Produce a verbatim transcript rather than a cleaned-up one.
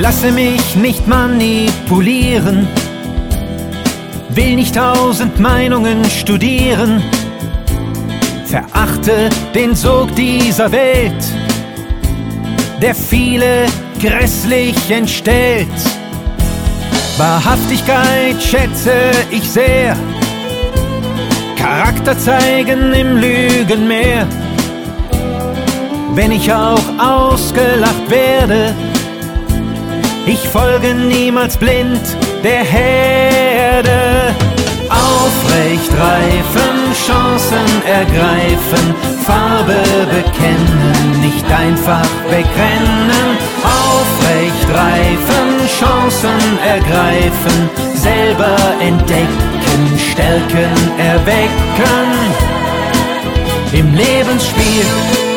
Lasse mich nicht manipulieren, will nicht tausend Meinungen studieren, verachte den Sog dieser Welt, der viele grässlich entstellt. Wahrhaftigkeit schätze ich sehr, Charakter zeigen im Lügenmeer. Wenn ich auch ausgelacht werde, ich folge niemals blind der Herde. Aufrecht reifen, Chancen ergreifen, Farbe bekennen, nicht einfach wegrennen. Aufrecht reifen, Chancen ergreifen, selber entdecken, stärken, erwecken. Im Lebensspiel